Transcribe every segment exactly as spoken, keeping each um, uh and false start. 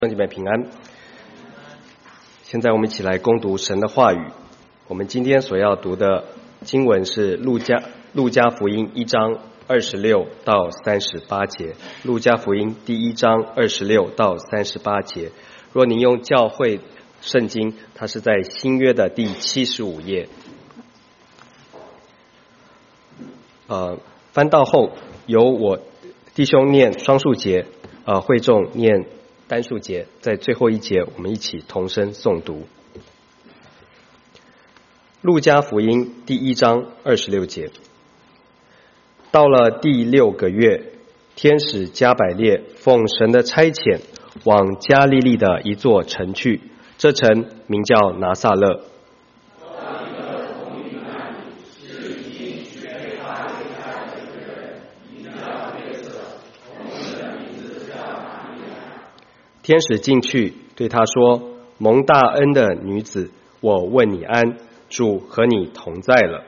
弟兄姐妹平安。现在我们一起来攻读神的话语。我们今天所要读的经文是路加路加福音一章二十六到三十八节。路加福音第一章二十六到三十八节。若您用教会圣经，它是在新约的第七十五页。呃，翻到后由我弟兄念双数节，呃，会众念单数节，在最后一节我们一起同声诵读。路加福音第一章二十六节。到了第六个月，天使加百列奉神的差遣，往加利利的一座城去，这城名叫拿撒勒。天使进去对他说：蒙大恩的女子，我问你安，主和你同在了。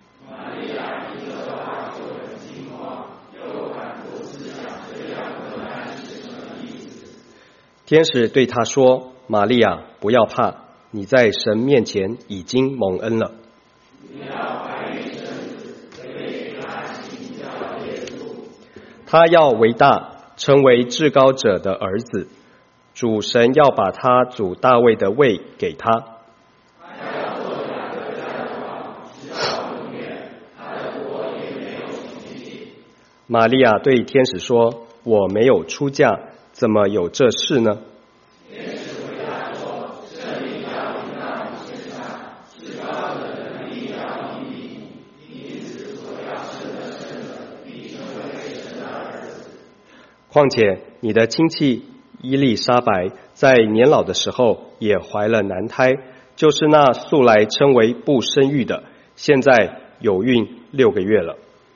天使对他说：玛利亚，不要怕，你在神面前已经蒙恩了。他要为大，成为至高者的儿子。主神要把他主大卫的位给他。玛利亚对天使说：我没有出嫁，怎么有这事呢？天使回答说：圣灵要临到你身上，至高者的能力要临你，因此所要生的生的必成为神的儿子。况且你的亲戚伊丽莎白在年老的时候也怀了男胎，就是那素来称为不生育的，现在有孕六个月了。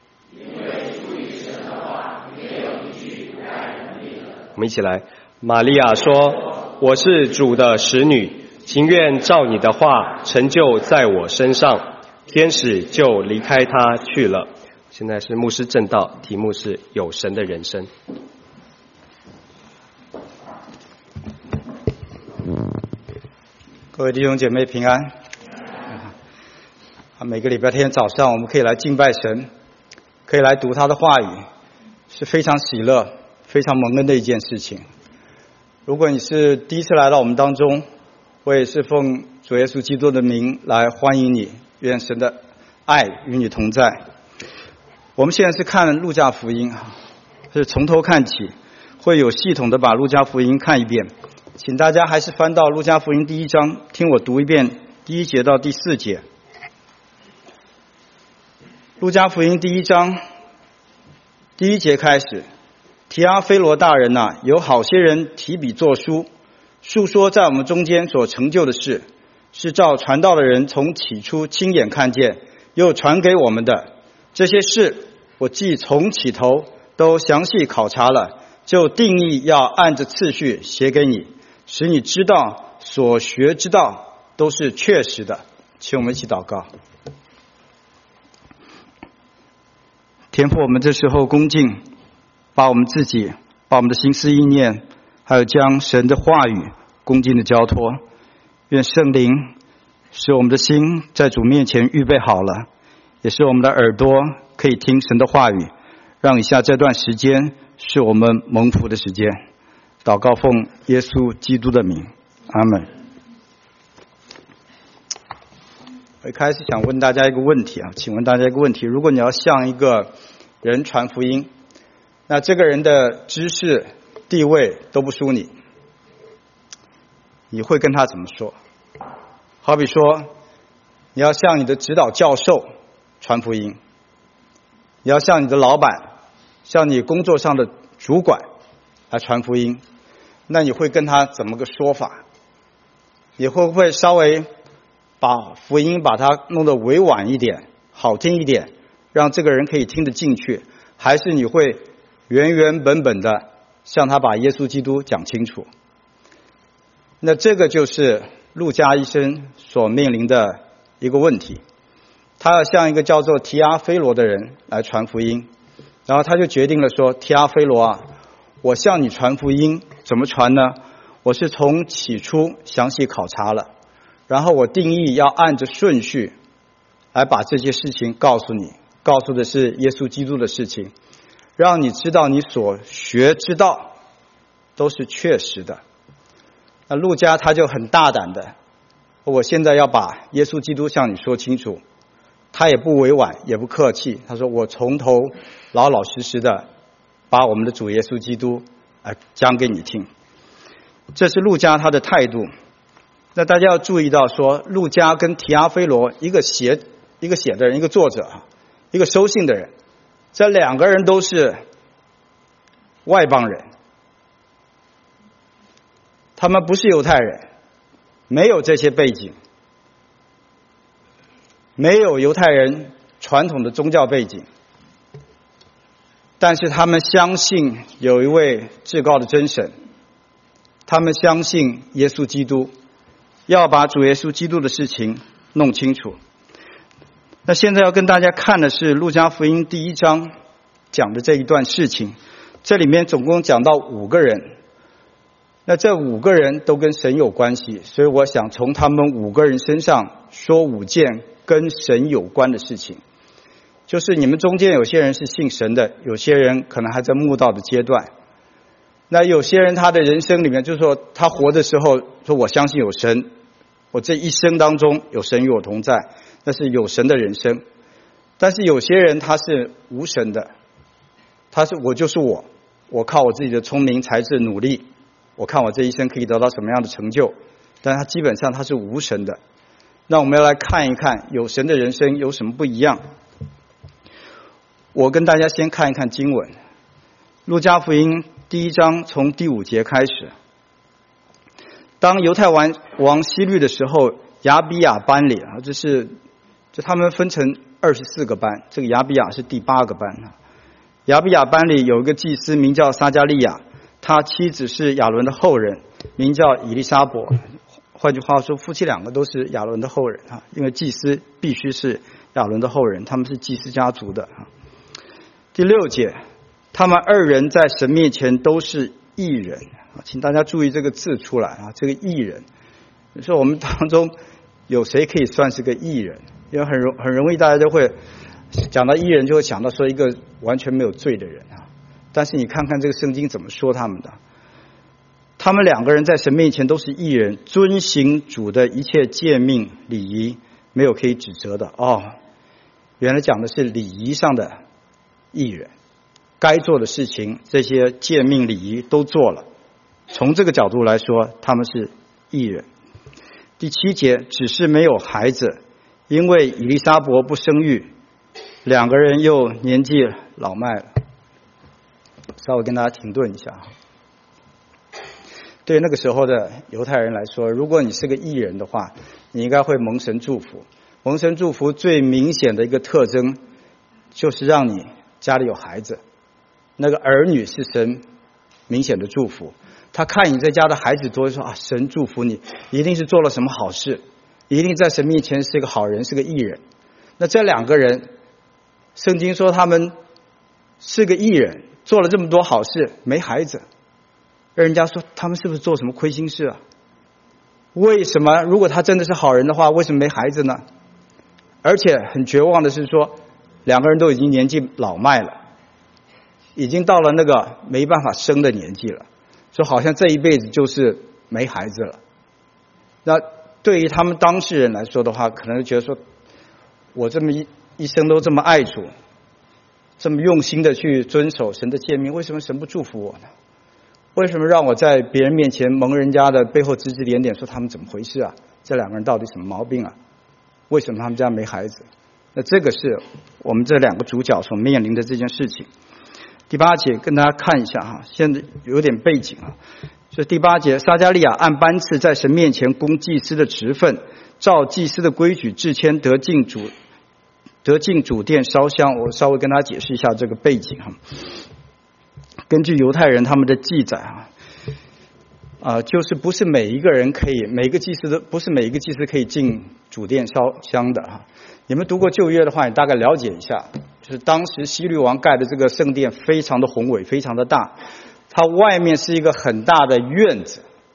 我们一起来，玛利亚说：我是主的使女，情愿照你的话成就在我身上。天使就离开他去了。现在是牧师正道，题目是有神的人生。 各位弟兄姐妹平安。每个礼拜天早上我们可以来敬拜神，可以来读他的话语，是非常喜乐非常蒙恩的一件事情。如果你是第一次来到我们当中，我也是奉主耶稣基督的名来欢迎你，愿神的爱与你同在。我们现在是看路加福音，是从头看起，会有系统的把路加福音看一遍。请大家还是翻到路加福音第一章，听我读一遍第一节到第四节。路加福音第一章第一节开始，提阿非罗大人啊，有好些人提笔作书，述说在我们中间所成就的事，是照传道的人从起初亲眼看见，又传给我们的。这些事我既从起头都详细考察了，就定义要按着次序写给你，使你知道所学之道都是确实的。请我们一起祷告。天父，我们这时候恭敬把我们自己，把我们的心思意念，还有将神的话语恭敬的交托。愿圣灵使我们的心在主面前预备好了，也使我们的耳朵可以听神的话语，让以下这段时间是我们蒙福的时间。祷告奉耶稣基督的名，阿们。我一开始想问大家一个问题啊，请问大家一个问题：如果你要向一个人传福音，那这个人的知识地位都不输你，你会跟他怎么说？好比说，你要向你的指导教授传福音，你要向你的老板，向你工作上的主管来传福音，那你会跟他怎么个说法？你会不会稍微把福音把它弄得委婉一点，好听一点，让这个人可以听得进去？还是你会原原本本的向他把耶稣基督讲清楚？那这个就是路加医生所面临的一个问题。他要向一个叫做提阿非罗的人来传福音，然后他就决定了说：提阿非罗啊，我向你传福音，怎么传呢？ 我是从起初详细考察了，然后我定义要按着顺序来把这些事情告诉你，告诉的是耶稣基督的事情，让你知道你所学之道都是确实的。那路加他就很大胆的，我现在要把耶稣基督向你说清楚，他也不委婉也不客气，他说我从头老老实实的把我们的主耶稣基督啊讲给你听。这是路加他的态度。那大家要注意到说，路加跟提阿非罗，一个写一个写的人，一个作者，一个收信的人，这两个人都是外邦人，他们不是犹太人，没有这些背景，没有犹太人传统的宗教背景，但是他们相信有一位至高的真神，他们相信耶稣基督，要把主耶稣基督的事情弄清楚。那现在要跟大家看的是路加福音第一章讲的这一段事情，这里面总共讲到五个人，那这五个人都跟神有关系，所以我想从他们五个人身上说五件跟神有关的事情。就是你们中间有些人是信神的，有些人可能还在慕道的阶段，那有些人他的人生里面就是说他活的时候说我相信有神，我这一生当中有神与我同在，那是有神的人生。但是有些人他是无神的，他是我就是我，我靠我自己的聪明才智努力，我看我这一生可以得到什么样的成就，但他基本上他是无神的。那我们要来看一看有神的人生有什么不一样。我跟大家先看一看经文，路加福音第一章从第五节开始。当犹太王王希律的时候，亚比亚班里啊，这是就他们分成二十四个班，这个亚比亚是第八个班啊。亚比亚班里有一个祭司名叫撒迦利亚，他妻子是亚伦的后人，名叫以利沙伯。换句话说，夫妻两个都是亚伦的后人啊，因为祭司必须是亚伦的后人，他们是祭司家族的啊。第六节，他们二人在神面前都是义人，请大家注意这个字出来啊，这个义人。你说我们当中有谁可以算是个义人？因为很容很容易大家就会讲到义人，就会想到说一个完全没有罪的人啊。但是你看看这个圣经怎么说他们的。他们两个人在神面前都是义人，遵行主的一切诫命礼仪，没有可以指责的。哦，原来讲的是礼仪上的义人，该做的事情这些诫命礼仪都做了，从这个角度来说他们是义人。第七节，只是没有孩子，因为以利沙伯不生育，两个人又年纪老迈了。稍微跟大家停顿一下。对那个时候的犹太人来说，如果你是个义人的话，你应该会蒙神祝福。蒙神祝福最明显的一个特征就是让你家里有孩子，那个儿女是神明显的祝福。他看你在家的孩子多，说啊，神祝福你，一定是做了什么好事，一定在神面前是个好人，是个义人。那这两个人，圣经说他们是个义人，做了这么多好事，没孩子。人家说他们是不是做什么亏心事啊？为什么如果他真的是好人的话，为什么没孩子呢？而且很绝望的是说，两个人都已经年纪老迈了，已经到了那个没办法生的年纪了，说好像这一辈子就是没孩子了。那对于他们当事人来说的话，可能觉得说，我这么一一生都这么爱主，这么用心的去遵守神的诫命，为什么神不祝福我呢？为什么让我在别人面前蒙人家的背后指指点点，说他们怎么回事啊？这两个人到底什么毛病啊？为什么他们家没孩子？那这个是我们这两个主角所面临的这件事情。第八节跟大家看一下哈，现在有点背景啊。所以第八节，撒迦利亚按班次在神面前供祭司的职分，照祭司的规矩制签，得进主得进主殿烧香。我稍微跟大家解释一下这个背景哈。根据犹太人他们的记载啊，啊、呃，就是不是每一个人可以，每个祭司都不是每一个祭司可以进主殿烧香的哈。你们读过旧约的话，你大概了解一下，就是当时希律王盖的这个圣殿非常的宏伟，非常的大，它外面是一个很大的院子，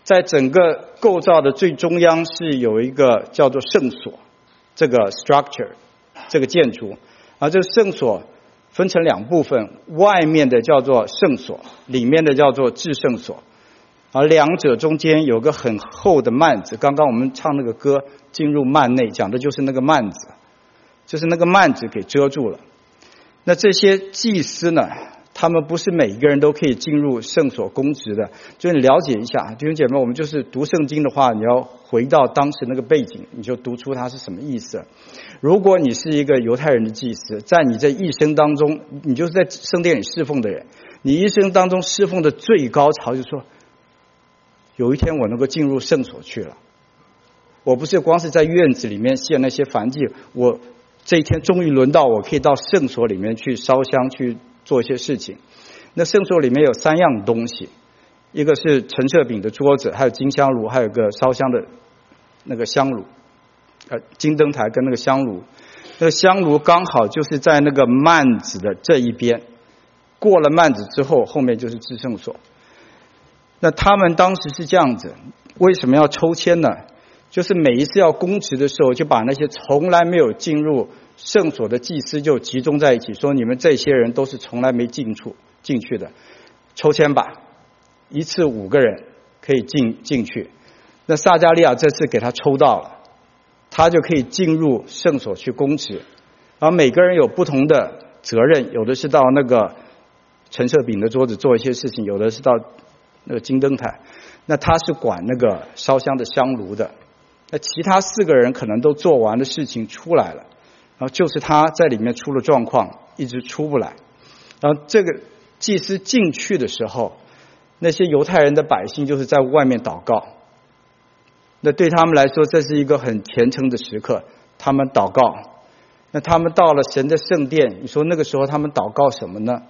在整个构造的最中央是有一个叫做圣所，这个 structure， 这个建筑，而这个圣所分成两部分，外面的叫做圣所，里面的叫做至圣所，而两者中间有个很厚的幔子。刚刚我们唱那个歌进入幔内，讲的就是那个幔子，就是那个幔子给遮住了。那这些祭司呢，他们不是每一个人都可以进入圣所供职的，就是你了解一下，弟兄姐妹，我们就是读圣经的话，你要回到当时那个背景，你就读出它是什么意思。如果你是一个犹太人的祭司，在你这一生当中，你就是在圣殿里侍奉的人，你一生当中侍奉的最高潮就是说，有一天我能够进入圣所去了，我不是光是在院子里面献那些燔祭，我这一天终于轮到我可以到圣所里面去烧香，去做一些事情。那圣所里面有三样东西，一个是陈设饼的桌子，还有金香炉，还有个烧香的那个香炉，呃，金灯台跟那个香炉。那个香炉刚好就是在那个幔子的这一边，过了幔子之后，后面就是至圣所。那他们当时是这样子，为什么要抽签呢？就是每一次要供职的时候，就把那些从来没有进入圣所的祭司就集中在一起，说你们这些人都是从来没进出进去的，抽签吧，一次五个人可以进进去。那撒迦利亚这次给他抽到了，他就可以进入圣所去供职。然后每个人有不同的责任，有的是到那个陈设饼的桌子做一些事情，有的是到那个金灯台，那他是管那个烧香的香炉的。那其他四个人可能都做完的事情出来了，然后就是他在里面出了状况，一直出不来。然后这个祭司进去的时候，那些犹太人的百姓就是在外面祷告。那对他们来说，这是一个很虔诚的时刻，他们祷告。那他们到了神的圣殿，你说那个时候他们祷告什么呢？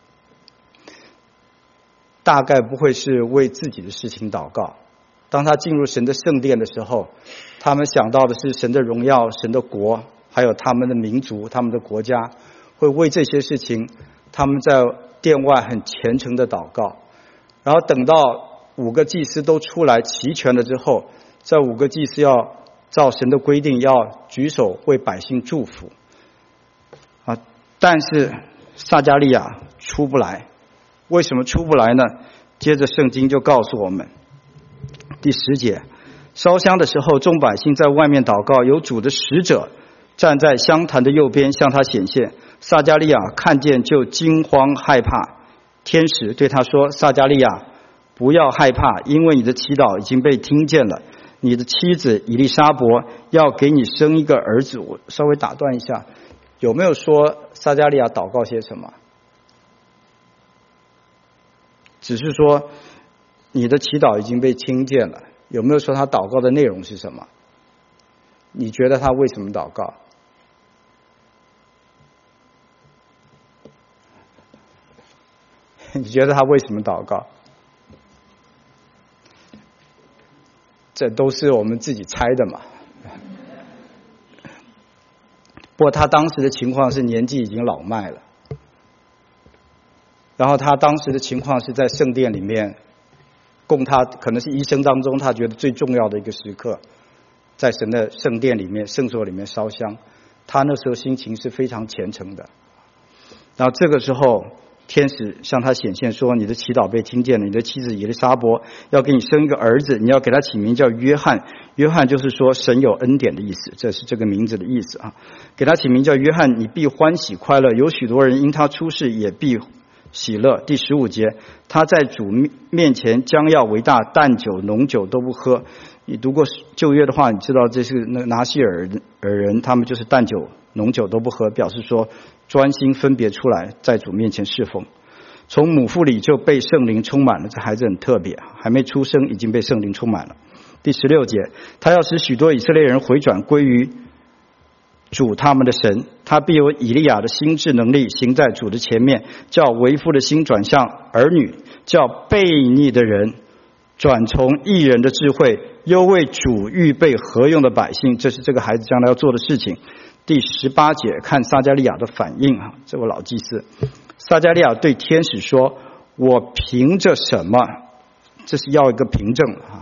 大概不会是为自己的事情祷告。当他进入神的圣殿的时候，他们想到的是神的荣耀、神的国，还有他们的民族、他们的国家，会为这些事情他们在殿外很虔诚的祷告。然后等到五个祭司都出来齐全了之后，这五个祭司要照神的规定要举手为百姓祝福啊，但是撒迦利亚出不来。为什么出不来呢？接着圣经就告诉我们，第十节，烧香的时候，众百姓在外面祷告，有主的使者站在香坛的右边向他显现。撒迦利亚看见就惊慌害怕，天使对他说，撒迦利亚，不要害怕，因为你的祈祷已经被听见了，你的妻子以利沙伯要给你生一个儿子。我稍微打断一下，有没有说撒迦利亚祷告些什么？只是说你的祈祷已经被听见了，有没有说他祷告的内容是什么？你觉得他为什么祷告？你觉得他为什么祷告？这都是我们自己猜的嘛。不过他当时的情况是年纪已经老迈了，然后他当时的情况是在圣殿里面供他，可能是一生当中他觉得最重要的一个时刻，在神的圣殿里面、圣所里面烧香。他那时候心情是非常虔诚的。然后这个时候天使向他显现说，你的祈祷被听见了，你的妻子以利沙伯要给你生一个儿子，你要给他起名叫约翰。约翰就是说神有恩典的意思，这是这个名字的意思啊。给他起名叫约翰，你必欢喜快乐，有许多人因他出世也必喜乐。第十五节，他在主面前将要为大，淡酒浓酒都不喝。你读过旧约的话，你知道这是那个拿西尔尔人，他们就是淡酒浓酒都不喝，表示说专心分别出来在主面前侍奉。从母腹里就被圣灵充满了，这孩子很特别，还没出生已经被圣灵充满了。第十六节，他要使许多以色列人回转归于主他们的神，他必有以利亚的心智能力行在主的前面，叫为父的心转向儿女，叫悖逆的人转从义人的智慧，又为主预备合用的百姓。这是这个孩子将来要做的事情。第十八节，看撒迦利亚的反应啊，这位老祭司，撒迦利亚对天使说，我凭着什么，这是要一个凭证啊，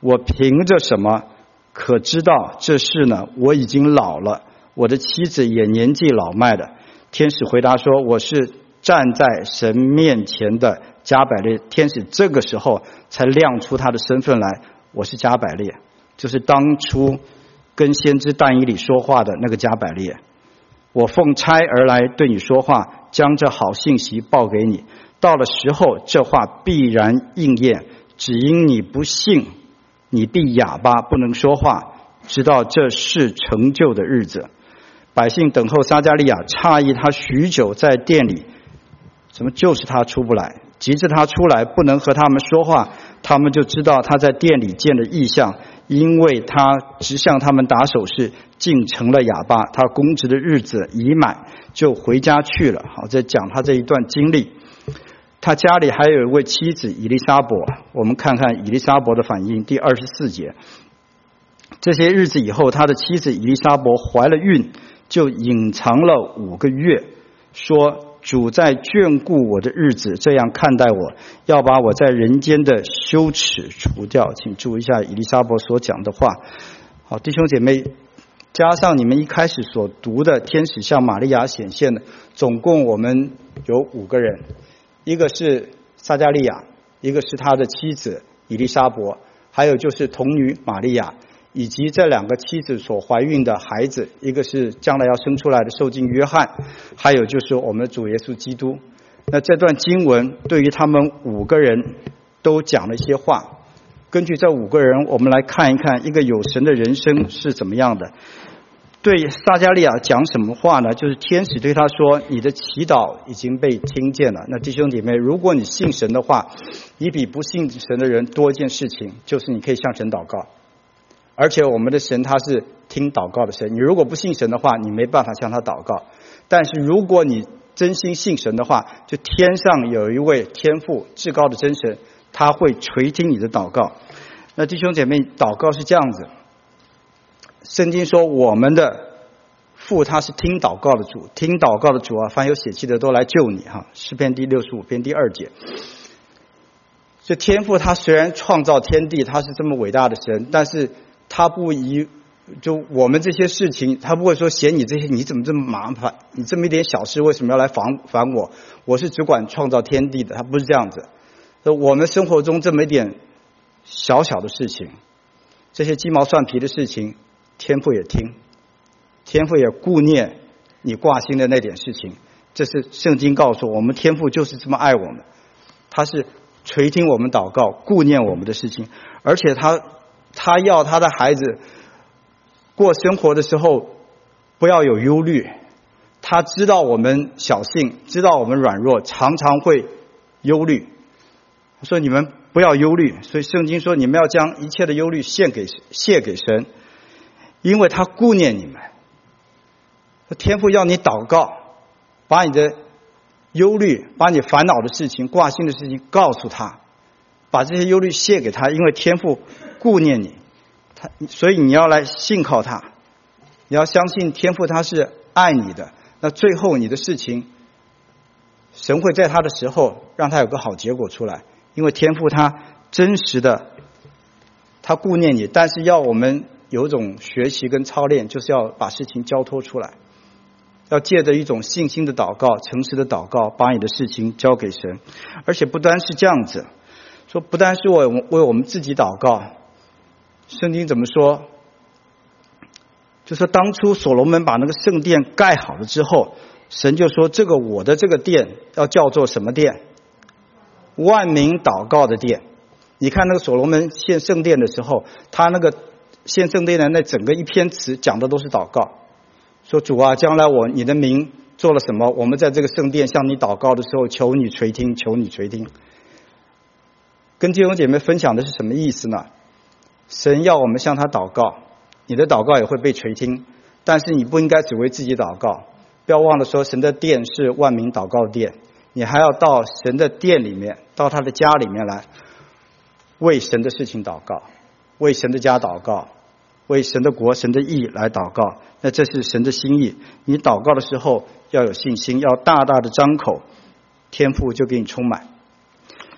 我凭着什么可知道这事呢？我已经老了，我的妻子也年纪老迈了。天使回答说，我是站在神面前的加百列。天使这个时候才亮出他的身份来，我是加百列，就是当初跟先知但以理说话的那个加百列。我奉差而来对你说话，将这好信息报给你，到了时候这话必然应验，只因你不信，你必哑巴不能说话，直到这事成就的日子。百姓等候撒迦利亚，诧异他许久在殿里，怎么就是他出不来？急着他出来，不能和他们说话，他们就知道他在殿里见了异象，因为他直向他们打手势，竟成了哑巴。他公职的日子已满，就回家去了。好，在讲他这一段经历。他家里还有一位妻子以利沙伯，我们看看以利沙伯的反应，第二十四节。这些日子以后，他的妻子以利沙伯怀了孕，就隐藏了五个月，说主在眷顾我的日子，这样看待我，要把我在人间的羞耻除掉。请注意一下以利沙伯所讲的话。好，弟兄姐妹，加上你们一开始所读的天使向玛利亚显现的，总共我们有五个人，一个是撒迦利亚，一个是他的妻子以利沙伯，还有就是童女玛利亚，以及这两个妻子所怀孕的孩子，一个是将来要生出来的受浸约翰，还有就是我们的主耶稣基督。那这段经文对于他们五个人都讲了一些话。根据这五个人，我们来看一看一个有神的人生是怎么样的。对撒迦利亚讲什么话呢？就是天使对他说，你的祈祷已经被听见了。那弟兄姐妹，如果你信神的话，你比不信神的人多一件事情，就是你可以向神祷告。而且我们的神他是听祷告的神，你如果不信神的话，你没办法向他祷告。但是如果你真心信神的话，就天上有一位天父至高的真神，他会垂听你的祷告。那弟兄姐妹，祷告是这样子，圣经说我们的父他是听祷告的主，听祷告的主啊，凡有血气的都来救你哈。诗篇第六十五篇第二节。这天父他虽然创造天地，他是这么伟大的神，但是他不以就我们这些事情，他不会说嫌你这些，你怎么这么麻烦，你这么一点小事为什么要来烦烦我？我是只管创造天地的，他不是这样子。我们生活中这么一点小小的事情，这些鸡毛蒜皮的事情，天父也听，天父也顾念你挂心的那点事情。这是圣经告诉我们，天父就是这么爱我们，他是垂听我们祷告，顾念我们的事情，而且他他要他的孩子过生活的时候不要有忧虑。他知道我们小性，知道我们软弱，常常会忧虑，所以你们不要忧虑。所以圣经说，你们要将一切的忧虑献给卸给神，因为他顾念你们。天父要你祷告，把你的忧虑，把你烦恼的事情，挂心的事情告诉他，把这些忧虑卸给他，因为天父顾念你，他所以你要来信靠他，你要相信天父他是爱你的。那最后你的事情，神会在他的时候让他有个好结果出来，因为天父他真实的他顾念你，但是要我们有一种学习跟操练，就是要把事情交托出来，要借着一种信心的祷告，诚实的祷告，把你的事情交给神。而且不单是这样子，说不单是为为我们自己祷告，圣经怎么说？就说当初所罗门把那个圣殿盖好了之后，神就说这个我的这个殿要叫做什么殿？万民祷告的殿。你看那个所罗门献圣殿的时候，他那个献圣殿的那整个一篇词讲的都是祷告，说主啊，将来我你的名做了什么，我们在这个圣殿向你祷告的时候，求你垂听，求你垂听。跟弟兄姐妹分享的是什么意思呢？神要我们向他祷告，你的祷告也会被垂听，但是你不应该只为自己祷告，不要忘了说神的殿是万民祷告殿，你还要到神的殿里面，到他的家里面来为神的事情祷告，为神的家祷告，为神的国神的义来祷告。那这是神的心意，你祷告的时候要有信心，要大大的张口，天父就给你充满。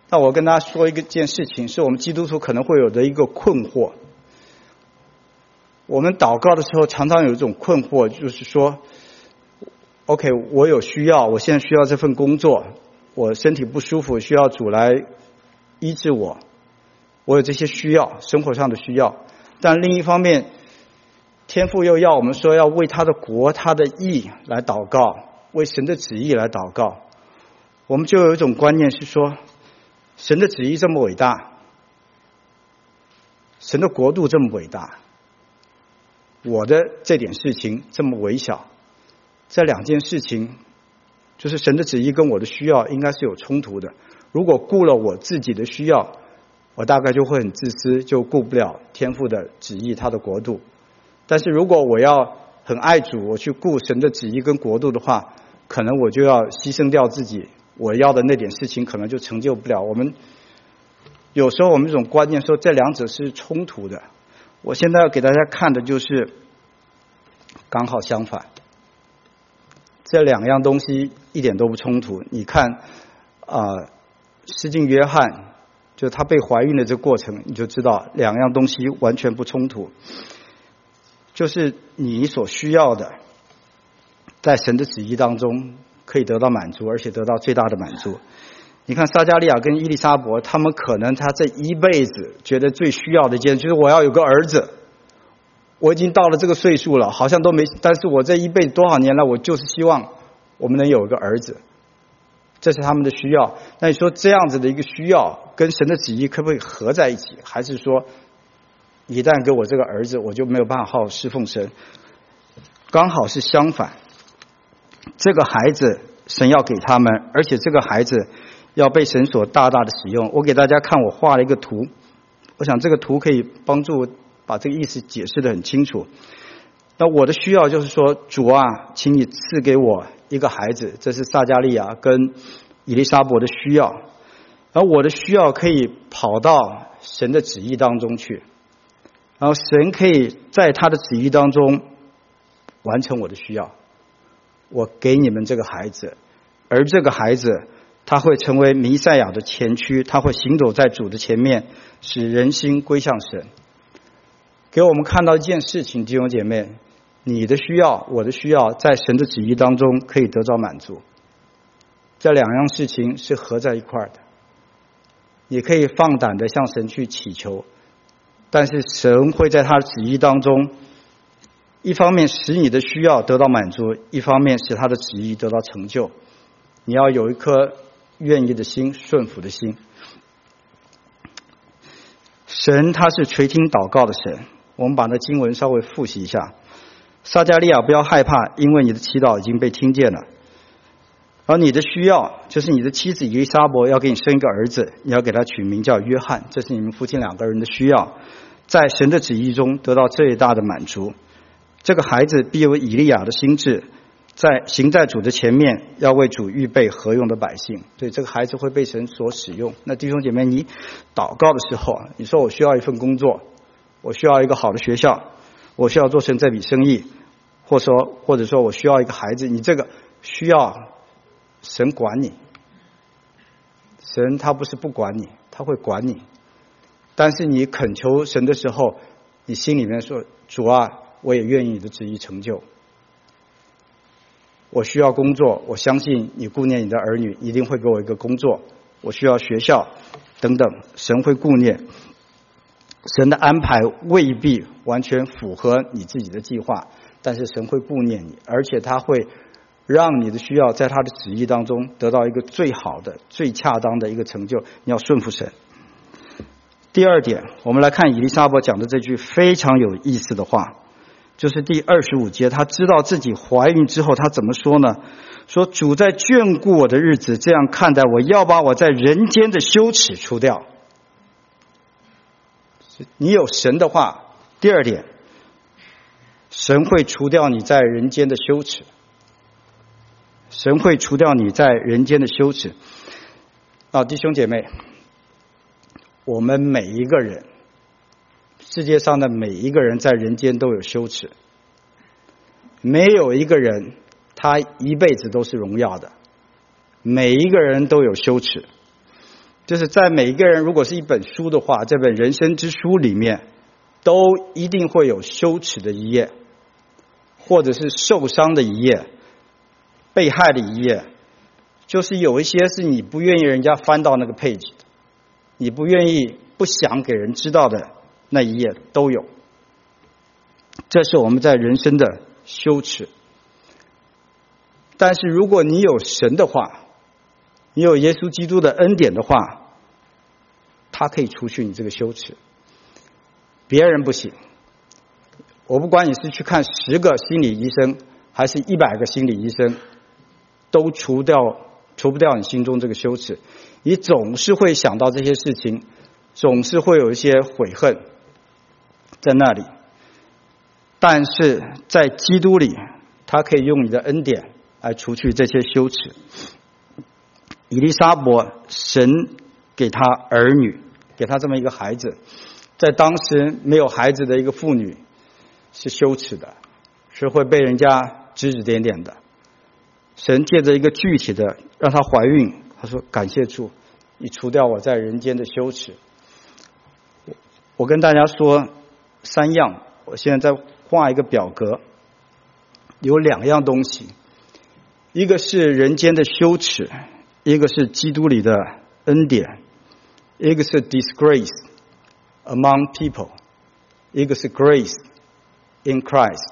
那我跟大家说一个件事情，是我们基督徒可能会有的一个困惑。我们祷告的时候常常有一种困惑，就是说 OK 我有需要，我现在需要这份工作，我身体不舒服需要主来医治我，我有这些需要，生活上的需要。但另一方面，天父又要我们说要为他的国他的义来祷告，为神的旨意来祷告。我们就有一种观念是说，神的旨意这么伟大，神的国度这么伟大，我的这点事情这么微小，这两件事情就是神的旨意跟我的需要应该是有冲突的。如果顾了我自己的需要，我大概就会很自私，就顾不了天父的旨意他的国度。但是如果我要很爱主，我去顾神的旨意跟国度的话，可能我就要牺牲掉自己，我要的那点事情可能就成就不了。我们有时候我们这种观念说这两者是冲突的，我现在要给大家看的就是刚好相反，这两样东西一点都不冲突。你看啊、呃，施浸约翰就他被怀孕的这个过程，你就知道两样东西完全不冲突。就是你所需要的在神的旨意当中可以得到满足，而且得到最大的满足。你看撒迦利亚跟伊丽莎伯，他们可能他这一辈子觉得最需要的一件就是我要有个儿子，我已经到了这个岁数了，好像都没，但是我这一辈子多少年来我就是希望我们能有一个儿子，这是他们的需要。那你说这样子的一个需要跟神的旨意可不可以合在一起，还是说一旦给我这个儿子我就没有办法好好侍奉神？刚好是相反，这个孩子神要给他们，而且这个孩子要被神所大大的使用。我给大家看，我画了一个图，我想这个图可以帮助把这个意思解释得很清楚。那我的需要就是说，主啊，请你赐给我一个孩子，这是撒迦利亚跟以利沙伯的需要。而我的需要可以跑到神的旨意当中去，然后神可以在他的旨意当中完成我的需要。我给你们这个孩子，而这个孩子他会成为弥赛亚的前驱，他会行走在主的前面，使人心归向神。给我们看到一件事情，弟兄姐妹，你的需要我的需要在神的旨意当中可以得到满足，这两样事情是合在一块的。你可以放胆的向神去祈求，但是神会在他的旨意当中，一方面使你的需要得到满足，一方面使他的旨意得到成就。你要有一颗愿意的心，顺服的心。神他是垂听祷告的神，我们把那经文稍微复习一下。撒迦利亚，不要害怕，因为你的祈祷已经被听见了。而你的需要就是你的妻子以利沙伯要给你生一个儿子，你要给他取名叫约翰，这是你们夫妻两个人的需要，在神的旨意中得到最大的满足。这个孩子必有以利亚的心志，在行在主的前面，要为主预备合用的百姓。所以这个孩子会被神所使用。那弟兄姐妹，你祷告的时候，你说我需要一份工作，我需要一个好的学校，我需要做成这笔生意，或者说或者说我需要一个孩子，你这个需要神管你。神他不是不管你，他会管你，但是你恳求神的时候，你心里面说，主啊，我也愿意你的旨意成就。我需要工作，我相信你顾念你的儿女，一定会给我一个工作。我需要学校等等，神会顾念。神的安排未必完全符合你自己的计划，但是神会顾念你，而且他会让你的需要在他的旨意当中得到一个最好的最恰当的一个成就。你要顺服神。第二点，我们来看以利沙伯讲的这句非常有意思的话，就是第二十五节，他知道自己怀孕之后，他怎么说呢？说主在眷顾我的日子这样看待我，要把我在人间的羞耻除掉。你有神的话，第二点，神会除掉你在人间的羞耻，神会除掉你在人间的羞耻。啊，弟兄姐妹，我们每一个人，世界上的每一个人在人间都有羞耻，没有一个人他一辈子都是荣耀的，每一个人都有羞耻。 就是在每一个人如果是一本书的话，这本人生之书里面都一定会有羞耻的一页，或者是受伤的一页，被害的一页，就是有一些是你不愿意人家翻到那个 page 的，你不愿意不想给人知道的那一页都有。这是我们在人生的羞耻。但是如果你有神的话，你有耶稣基督的恩典的话，他可以除去你这个羞耻，别人不行。我不管你是去看十个心理医生还是一百个心理医生，都除掉除不掉你心中这个羞耻。你总是会想到这些事情，总是会有一些悔恨在那里，但是在基督里，他可以用你的恩典来除去这些羞耻。以利沙伯，神给他儿女，给他这么一个孩子，在当时没有孩子的一个妇女是羞耻的，是会被人家指指点点的。神借着一个具体的让她怀孕，他说感谢主，你除掉我在人间的羞耻。我跟大家说三样，我现在再画一个表格，有两样东西，一个是人间的羞耻，一个是基督里的恩典，一个是 disgrace among people， 一个是 grace in Christ。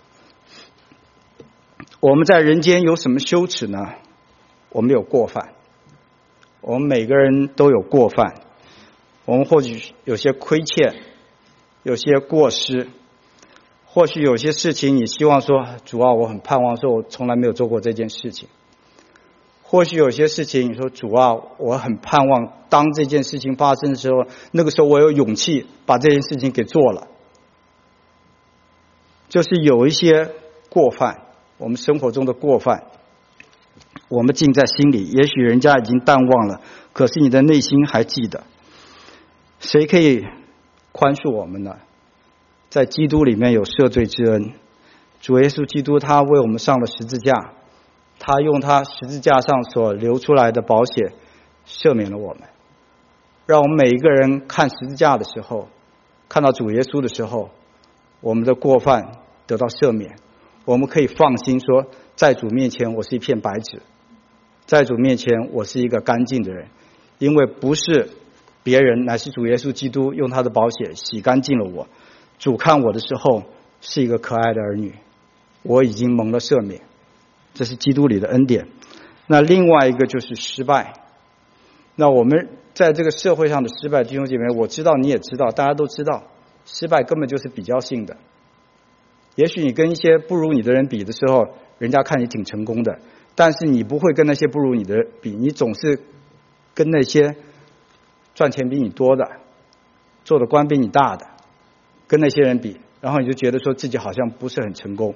我们在人间有什么羞耻呢？我们有过犯，我们每个人都有过犯，我们或许有些亏欠，有些过失，或许有些事情你希望说主啊，我很盼望说我从来没有做过这件事情，或许有些事情你说主啊，我很盼望当这件事情发生的时候，那个时候我有勇气把这件事情给做了。就是有一些过犯，我们生活中的过犯，我们尽在心里，也许人家已经淡忘了，可是你的内心还记得。谁可以宽恕我们呢？在基督里面有赦罪之恩，主耶稣基督他为我们上了十字架，他用他十字架上所流出来的宝血赦免了我们，让我们每一个人看十字架的时候，看到主耶稣的时候，我们的过犯得到赦免，我们可以放心说，在主面前我是一片白纸，在主面前我是一个干净的人，因为不是别人，乃是主耶稣基督用他的宝血洗干净了我。主看我的时候是一个可爱的儿女，我已经蒙了赦免，这是基督里的恩典。那另外一个就是失败，那我们在这个社会上的失败，弟兄姐妹，我知道你也知道，大家都知道，失败根本就是比较性的。也许你跟一些不如你的人比的时候，人家看你挺成功的，但是你不会跟那些不如你的人比，你总是跟那些赚钱比你多的，做的官比你大的，跟那些人比，然后你就觉得说自己好像不是很成功，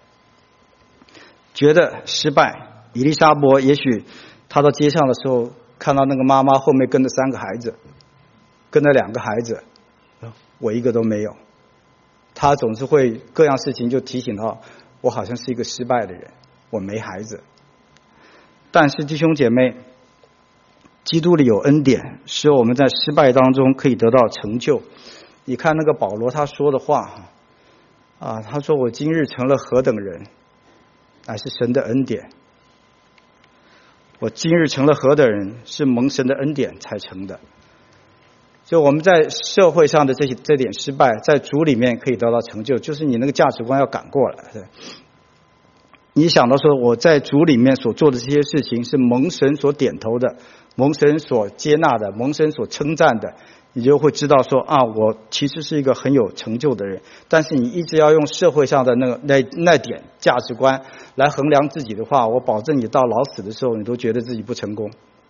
觉得失败。以利沙伯也许他到街上的时候，看到那个妈妈后面跟着三个孩子，跟着两个孩子，我一个都没有，他总是会各样事情就提醒到我好像是一个失败的人，我没孩子。但是弟兄姐妹，基督里有恩典，使我们在失败当中可以得到成就。你看那个保罗他说的话啊，他说我今日成了何等人，乃是神的恩典。我今日成了何等人，是蒙神的恩典才成的。就我们在社会上的这些这点失败，在主里面可以得到成就，就是你那个价值观要赶过来。你想到说我在主里面所做的这些事情是蒙神所点头的，蒙神所接纳的，蒙神所称赞的，你就会知道说啊，我其实是一个很有成就的人。但是你一直要用社会上的那个那那点价值观来衡量自己的话，我保证你到老死的时候，你都觉得自己不成功。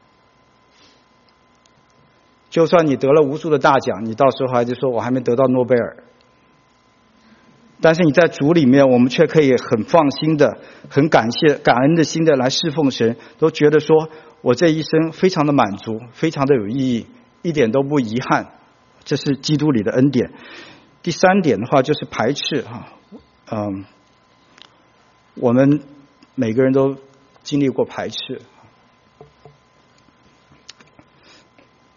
就算你得了无数的大奖，你到时候还是说我还没得到诺贝尔。但是你在主里面，我们却可以很放心的、很感谢、感恩的心的来侍奉神，都觉得说我这一生非常的满足，非常的有意义，一点都不遗憾。这是基督里的恩典。第三点的话就是排斥哈，嗯，我们每个人都经历过排斥。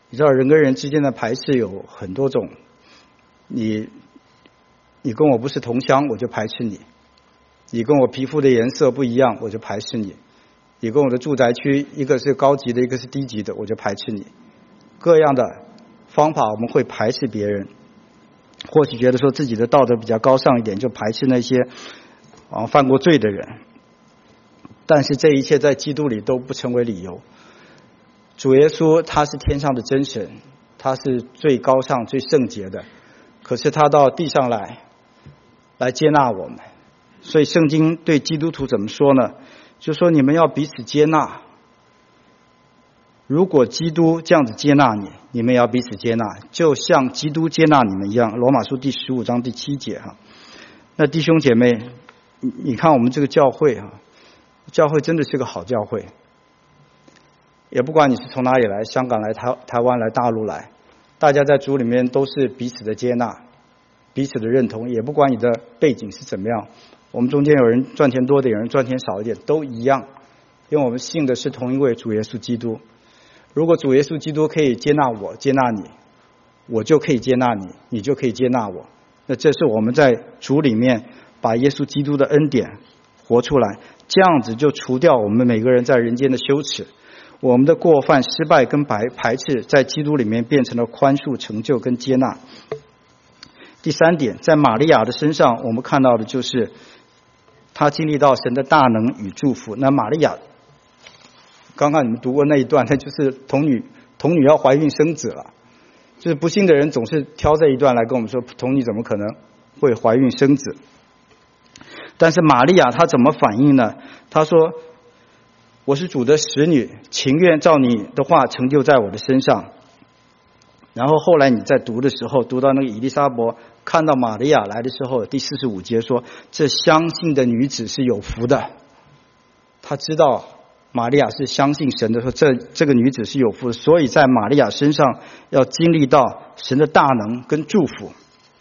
你知道人跟人之间的排斥有很多种，你你跟我不是同乡，我就排斥你；你跟我皮肤的颜色不一样，我就排斥你；你跟我的住宅区一个是高级的，一个是低级的，我就排斥你。各样的方法我们会排斥别人，或许觉得说自己的道德比较高尚一点，就排斥那些啊犯过罪的人。但是这一切在基督里都不成为理由。主耶稣他是天上的真神，他是最高尚最圣洁的，可是他到地上来来接纳我们。所以圣经对基督徒怎么说呢？就说你们要彼此接纳。如果基督这样子接纳你，你们也要彼此接纳，就像基督接纳你们一样。罗马书第十五章第七节哈。那弟兄姐妹，你看我们这个教会哈，教会真的是个好教会。也不管你是从哪里来，香港来、台台湾来、大陆来，大家在主里面都是彼此的接纳，彼此的认同。也不管你的背景是怎么样，我们中间有人赚钱多的，有人赚钱少一点，都一样，因为我们信的是同一位主耶稣基督。如果主耶稣基督可以接纳我，接纳你，我就可以接纳你，你就可以接纳我。那这是我们在主里面把耶稣基督的恩典活出来，这样子就除掉我们每个人在人间的羞耻，我们的过犯、失败跟排排斥，在基督里面变成了宽恕、成就跟接纳。第三点，在玛利亚的身上，我们看到的就是她经历到神的大能与祝福。那玛利亚，刚刚你们读过那一段，那就是童女童女要怀孕生子了。就是不信的人总是挑这一段来跟我们说，童女怎么可能会怀孕生子？但是玛利亚她怎么反应呢？她说：“我是主的使女，情愿照你的话成就在我的身上。”然后后来你在读的时候，读到那个以利沙伯看到玛利亚来的时候，第四十五节说：“这相信的女子是有福的。”她知道玛利亚是相信神的，说这这个女子是有福的，所以在玛利亚身上要经历到神的大能跟祝福。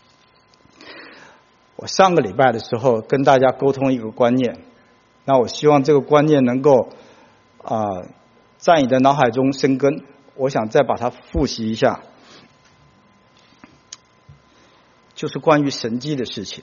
我上个礼拜的时候跟大家沟通一个观念，那我希望这个观念能够啊、呃、在你的脑海中生根，我想再把它复习一下，就是关于神迹的事情。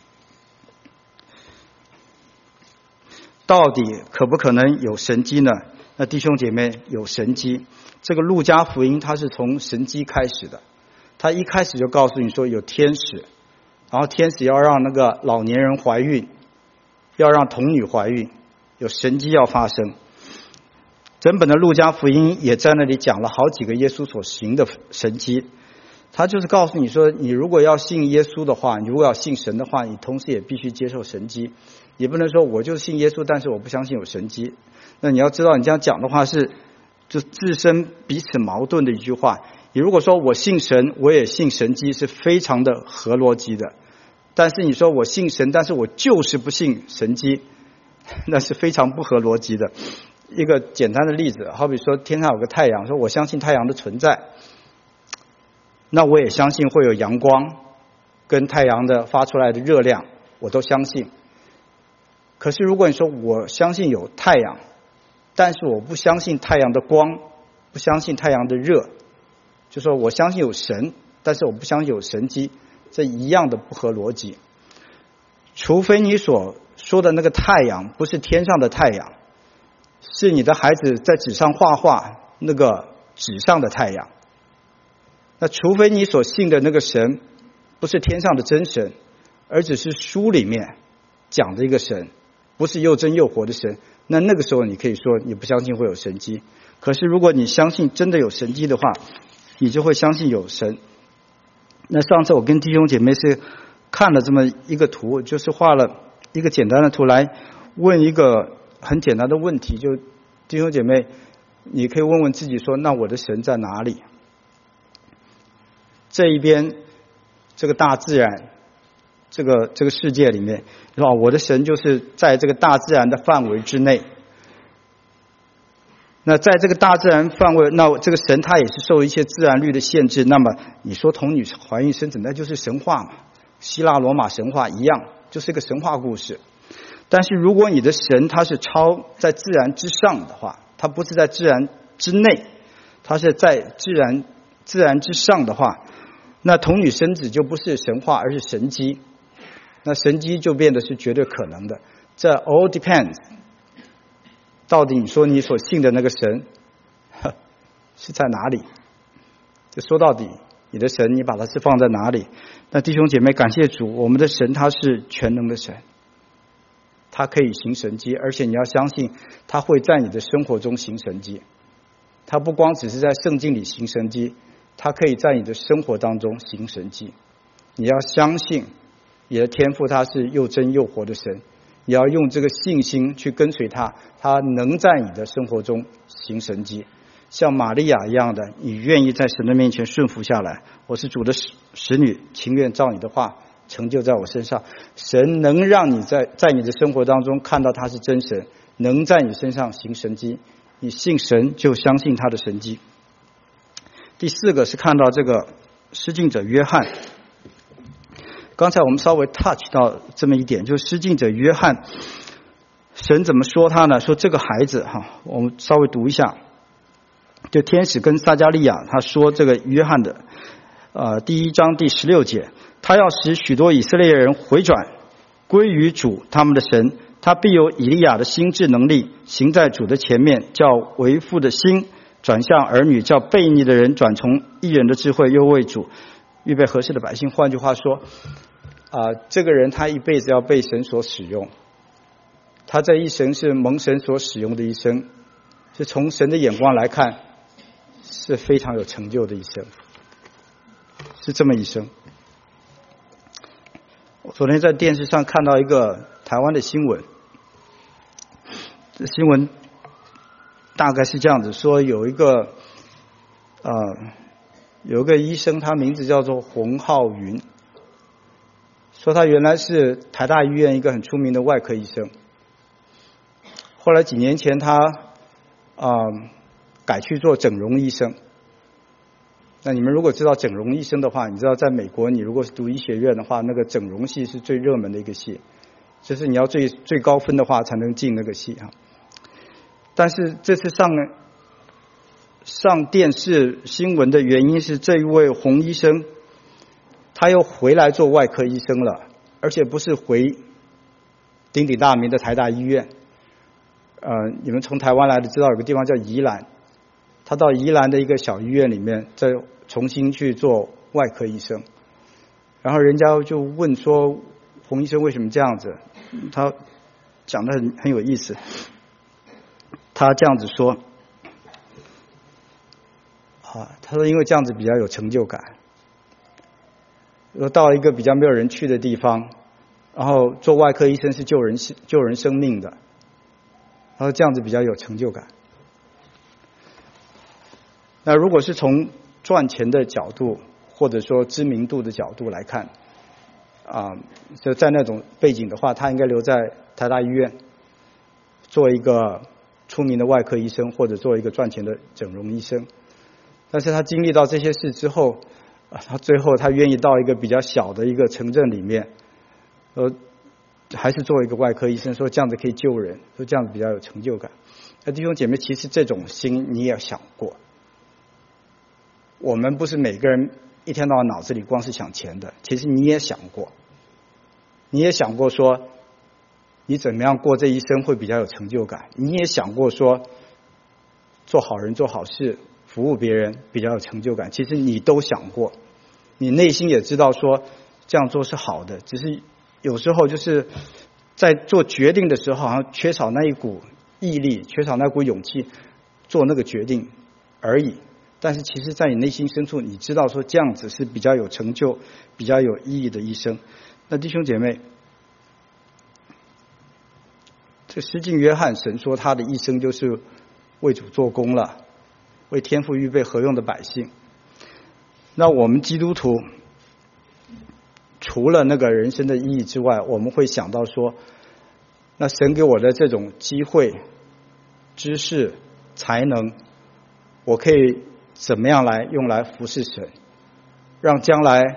到底可不可能有神迹呢？那弟兄姐妹，有神迹。这个路加福音它是从神迹开始的，他一开始就告诉你说有天使，然后天使要让那个老年人怀孕，要让童女怀孕，有神迹要发生。整本的路加福音也在那里讲了好几个耶稣所行的神迹。他就是告诉你说，你如果要信耶稣的话，你如果要信神的话，你同时也必须接受神迹。也不能说我就信耶稣，但是我不相信有神迹。那你要知道，你这样讲的话是就自身彼此矛盾的一句话。你如果说我信神，我也信神迹，是非常的合逻辑的。但是你说我信神，但是我就是不信神迹，那是非常不合逻辑的。一个简单的例子，好比说天上有个太阳，说我相信太阳的存在，那我也相信会有阳光跟太阳的发出来的热量，我都相信。可是如果你说我相信有太阳，但是我不相信太阳的光，不相信太阳的热，就说我相信有神，但是我不相信有神迹，这一样的不合逻辑。除非你所说的那个太阳不是天上的太阳，是你的孩子在纸上画画那个纸上的太阳。那除非你所信的那个神不是天上的真神，而只是书里面讲的一个神，不是又真又活的神，那那个时候你可以说你不相信会有神迹。可是如果你相信真的有神迹的话，你就会相信有神。那上次我跟弟兄姐妹是看了这么一个图，就是画了一个简单的图来问一个很简单的问题，就弟兄姐妹你可以问问自己说，那我的神在哪里？这一边这个大自然，这个这个世界里面，是吧？我的神就是在这个大自然的范围之内。那在这个大自然范围，那这个神他也是受一些自然律的限制。那么你说童女怀孕生子，那就是神话嘛，希腊罗马神话一样，就是一个神话故事。但是如果你的神他是超在自然之上的话，他不是在自然之内， 它是在自然自然之上的话，那童女生子就不是神话，而是神迹。那神迹就变得是绝对可能的。这 all depends， 到底你说你所信的那个神是在哪里？就说到底，你的神你把它是放在哪里？那弟兄姐妹，感谢主，我们的神他是全能的神，他可以行神迹，而且你要相信他会在你的生活中行神迹。他不光只是在圣经里行神迹，他可以在你的生活当中行神迹。你要相信你的天父他是又真又活的神，你要用这个信心去跟随他，他能在你的生活中行神迹。像玛利亚一样的，你愿意在神的面前顺服下来，我是主的使女，情愿照你的话成就在我身上。神能让你在在你的生活当中看到他是真神，能在你身上行神迹，你信神就相信他的神迹。第四个是看到这个施浸者约翰，刚才我们稍微 touch 到这么一点，就是施浸者约翰，神怎么说他呢？说这个孩子哈，我们稍微读一下，就天使跟撒迦利亚他说这个约翰的呃第一章第十六节，他要使许多以色列人回转归于主他们的神，他必有以利亚的心智能力，行在主的前面，叫为父的心转向儿女，叫悖逆的人转从义人的智慧，又为主预备合适的百姓。换句话说啊、呃，这个人他一辈子要被神所使用，他这一生是蒙神所使用的一生，是从神的眼光来看是非常有成就的一生，是这么一生。我昨天在电视上看到一个台湾的新闻，这新闻大概是这样子说，有一个呃有一个医生，他名字叫做洪浩云，说他原来是台大医院一个很出名的外科医生，后来几年前他啊、呃、改去做整容医生。那你们如果知道整容医生的话，你知道在美国你如果是读医学院的话，那个整容系是最热门的一个系，就是你要最最高分的话才能进那个系啊。但是这次上上电视新闻的原因是，这一位洪医生他又回来做外科医生了，而且不是回鼎鼎大名的台大医院。呃，你们从台湾来的知道有个地方叫宜兰，他到宜兰的一个小医院里面再重新去做外科医生。然后人家就问说洪医生为什么这样子，他讲得很很有意思，他这样子说啊，他说因为这样子比较有成就感，说到一个比较没有人去的地方，然后做外科医生是救人救人生命的，然后这样子比较有成就感。那如果是从赚钱的角度或者说知名度的角度来看啊，就在那种背景的话，他应该留在台大医院做一个出名的外科医生，或者做一个赚钱的整容医生。但是他经历到这些事之后，他最后他愿意到一个比较小的一个城镇里面，呃，还是做一个外科医生，说这样子可以救人，说这样子比较有成就感。那弟兄姐妹，其实这种心你也想过，我们不是每个人一天到晚脑子里光是想钱的，其实你也想过，你也想过说你怎么样过这一生会比较有成就感，你也想过说做好人做好事服务别人比较有成就感，其实你都想过，你内心也知道说这样做是好的，只是有时候就是在做决定的时候好像缺少那一股毅力，缺少那股勇气做那个决定而已。但是其实在你内心深处你知道说这样子是比较有成就比较有意义的一生。那弟兄姐妹，这施浸约翰，神说他的一生就是为主做工了，为天父预备合用的百姓。那我们基督徒除了那个人生的意义之外，我们会想到说，那神给我的这种机会知识才能，我可以怎么样来用来服侍神，让将来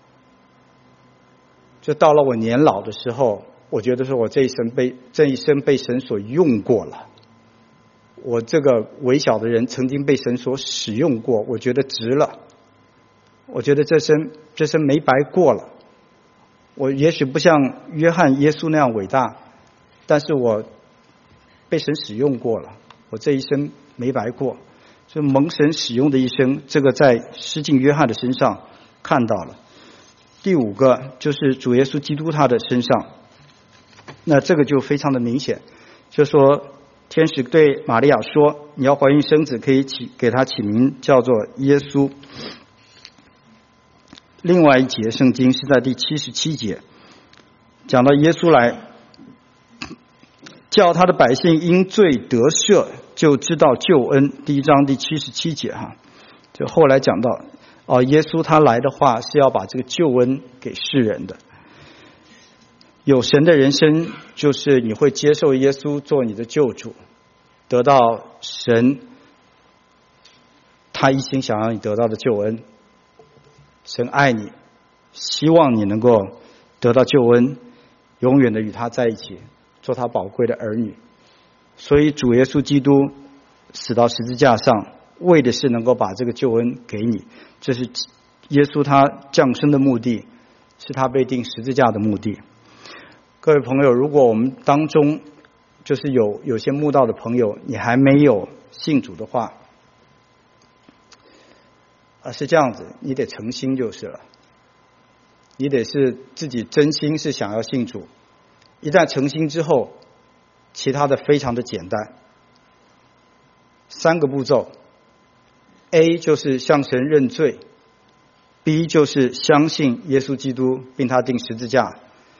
就到了我年老的时候，我觉得说我这一生被这一生被神所用过了， 我这个微小的人曾经被神所使用过，我觉得值了，我觉得这生这生没白过了。我也许不像约翰耶稣那样伟大，但是我被神使用过了，我这一生没白过，所以蒙神使用的一生，这个在施浸约翰的身上看到了。第五个就是主耶稣基督他的身上，那这个就非常的明显，就说天使对玛利亚说，你要怀孕生子，可以起给他起名叫做耶稣。另外一节圣经是在第七十七节讲到耶稣来，叫他的百姓因罪得赦，就知道救恩。第一章第七十七节哈，就后来讲到哦，耶稣他来的话是要把这个救恩给世人的。有神的人生就是你会接受耶稣做你的救主，得到神他一心想要你得到的救恩。神爱你，希望你能够得到救恩，永远的与他在一起，做他宝贵的儿女。所以主耶稣基督死到十字架上，为的是能够把这个救恩给你，这是耶稣他降生的目的，是他被钉十字架的目的。各位朋友，如果我们当中就是有有些慕道的朋友，你还没有信主的话，啊，是这样子，你得诚心就是了，你得是自己真心是想要信主。一旦诚心之后，其他的非常的简单，三个步骤。 A 就是向神认罪， B 就是相信耶稣基督并他钉十字架，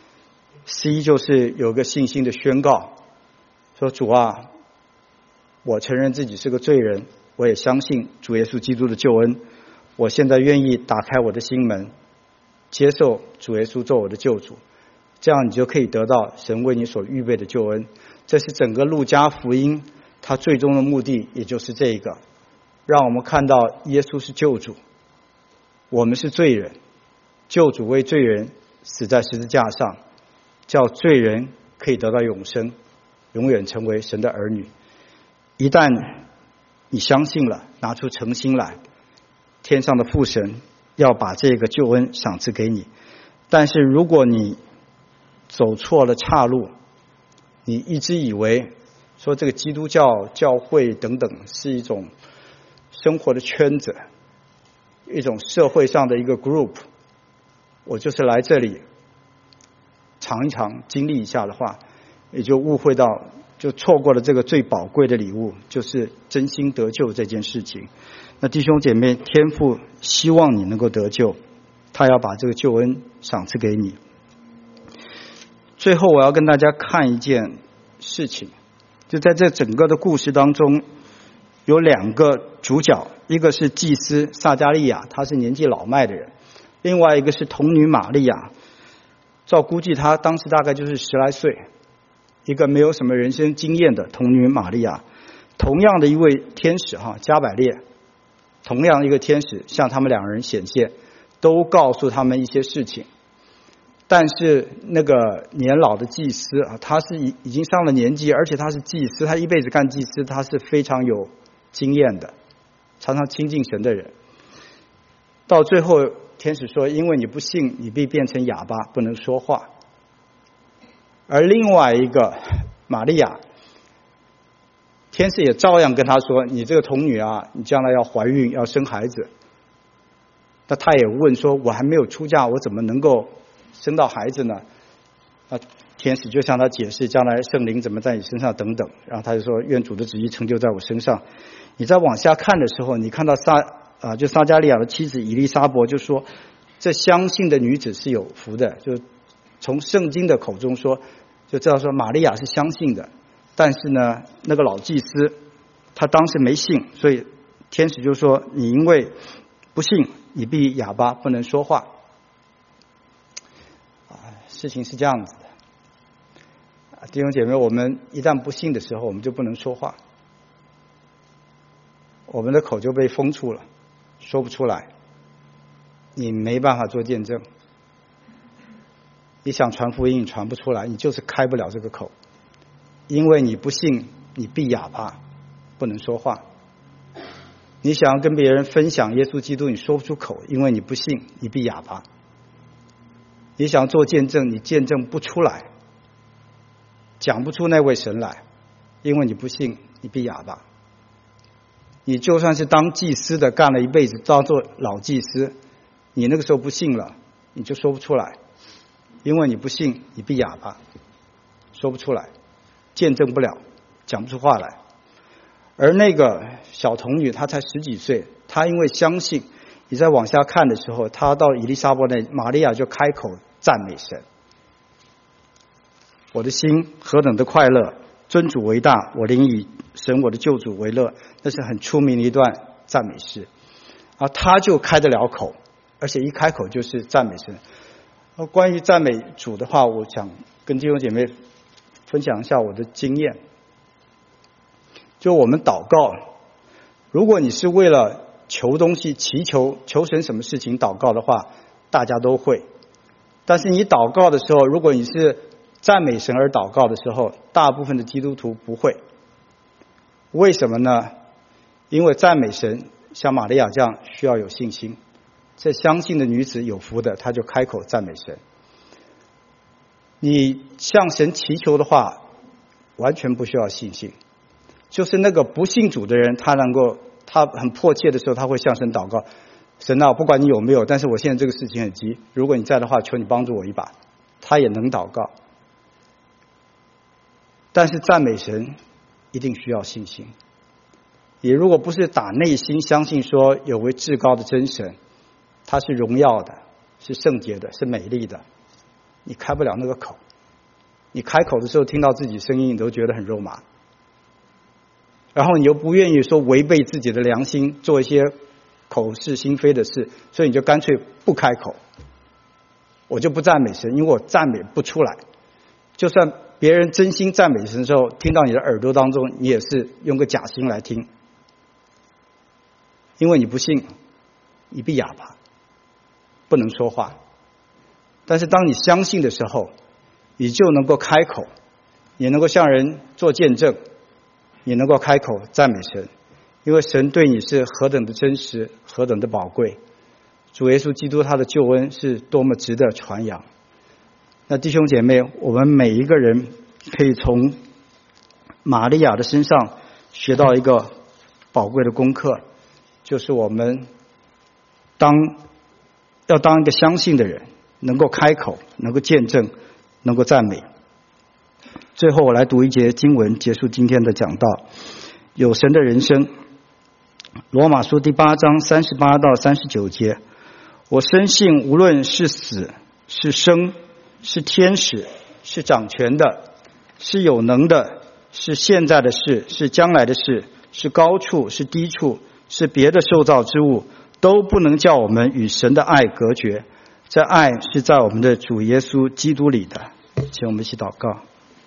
C 就是有个信心的宣告，说主啊，我承认自己是个罪人，我也相信主耶稣基督的救恩，我现在愿意打开我的心门，接受主耶稣做我的救主，这样你就可以得到神为你所预备的救恩。这是整个路加福音它最终的目的，也就是这个，让我们看到耶稣是救主，我们是罪人，救主为罪人死在十字架上，叫罪人可以得到永生，永远成为神的儿女。一旦你相信了，拿出诚心来，天上的父神要把这个救恩赏赐给你。但是如果你走错了岔路，你一直以为说这个基督教教会等等是一种生活的圈子，一种社会上的一个 group， 我就是来这里尝一尝经历一下的话，也就误会到，就错过了这个最宝贵的礼物，就是真心得救这件事情。那弟兄姐妹，天父希望你能够得救，他要把这个救恩赏赐给你。最后我要跟大家看一件事情，就在这整个的故事当中有两个主角，一个是祭司撒加利亚，他是年纪老迈的人，另外一个是童女玛利亚，照估计他当时大概就是十来岁，一个没有什么人生经验的童女玛利亚。同样的一位天使哈加百列，同样一个天使向他们两人显现，都告诉他们一些事情。但是那个年老的祭司啊，他是已已经上了年纪，而且他是祭司，他一辈子干祭司，他是非常有经验的，常常亲近神的人。到最后天使说，因为你不信，你必变成哑巴，不能说话。而另外一个玛利亚，天使也照样跟他说，你这个童女啊，你将来要怀孕，要生孩子。那他也问说，我还没有出嫁，我怎么能够生到孩子呢？那天使就向他解释将来圣灵怎么在你身上等等，然后他就说，愿主的旨意成就在我身上。你再往下看的时候，你看到撒啊，就撒加利亚的妻子以利沙伯就说，这相信的女子是有福的，就从圣经的口中说，就知道说玛利亚是相信的。但是呢，那个老祭司他当时没信，所以天使就说，你因为不信，你必哑巴，不能说话。事情是这样子的，弟兄姐妹，我们一旦不信的时候，我们就不能说话，我们的口就被封住了，说不出来，你没办法做见证，你想传福音，你传不出来，你就是开不了这个口，因为你不信，你必哑巴， 不能说话。你想要跟别人分享耶稣基督，你说不出口，因为你不信，你闭哑巴。你想做见证，你见证不出来，讲不出那位神来，因为你不信，你闭哑巴。你就算是当祭司的，干了一辈子当做老祭司，你那个时候不信了，你就说不出来，因为你不信，你闭哑巴，说不出来，见证不了，讲不出话来。而那个小童女，她才十几岁，她因为相信，你再往下看的时候，她到以利沙伯那，玛利亚就开口赞美神。我的心何等的快乐，尊主为大，我灵以神我的救主为乐，那是很出名的一段赞美诗。啊，她就开得了口，而且一开口就是赞美神。关于赞美主的话，我想跟弟兄姐妹分享一下我的经验。就我们祷告，如果你是为了求东西、祈求求神什么事情祷告的话，大家都会。但是你祷告的时候，如果你是赞美神而祷告的时候，大部分的基督徒不会。为什么呢？因为赞美神像玛利亚这样需要有信心。这相信的女子有福的，她就开口赞美神。你向神祈求的话，完全不需要信心。就是那个不信主的人，他能够，他很迫切的时候，他会向神祷告：神啊，不管你有没有，但是我现在这个事情很急，如果你在的话，求你帮助我一把。他也能祷告。但是赞美神一定需要信心。也如果不是打内心相信说有位至高的真神，他是荣耀的，是圣洁的，是美丽的，你开不了那个口。你开口的时候听到自己声音，你都觉得很肉麻。然后你又不愿意说违背自己的良心，做一些口是心非的事，所以你就干脆不开口。我就不赞美神，因为我赞美不出来。就算别人真心赞美神的时候，听到你的耳朵当中，你也是用个假心来听，因为你不信，你闭哑巴，不能说话。但是当你相信的时候，你就能够开口，也能够向人做见证，你能够开口赞美神，因为神对你是何等的真实，何等的宝贵。主耶稣基督他的救恩是多么值得传扬。那弟兄姐妹，我们每一个人可以从玛利亚的身上学到一个宝贵的功课，就是我们当要当一个相信的人，能够开口，能够见证，能够赞美。最后我来读一节经文，结束今天的讲道。有神的人生，罗马书第八章三十八到三十九节。我深信无论是死是生，是天使，是掌权的，是有能的，是现在的事，是将来的事，是高处，是低处，是别的受造之物，都不能叫我们与神的爱隔绝。这爱是在我们的主耶稣基督里的。请我们一起祷告。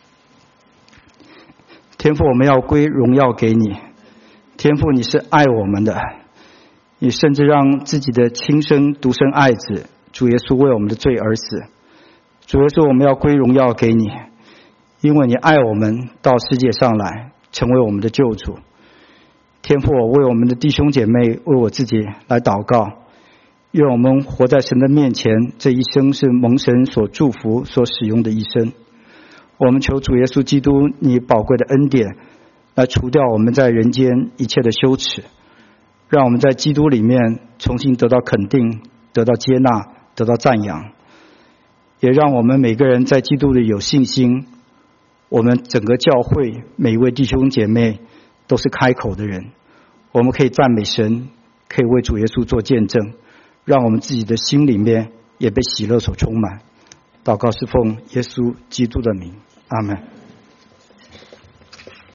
天父，我们要归荣耀给你。天父，你是爱我们的，你甚至让自己的亲生独生爱子主耶稣为我们的罪而死。主耶稣，我们要归荣耀给你，因为你爱我们到世界上来，成为我们的救主。天父，我为我们的弟兄姐妹，为我自己来祷告，愿我们活在神的面前，这一生是蒙神所祝福所使用的一生。我们求主耶稣基督你宝贵的恩典来除掉我们在人间一切的羞耻，让我们在基督里面重新得到肯定，得到接纳，得到赞扬，也让我们每个人在基督里有信心。我们整个教会每一位弟兄姐妹都是开口的人，我们可以赞美神，可以为主耶稣做见证，让我们自己的心里面也被喜乐所充满。祷告是奉耶稣基督的名，阿们。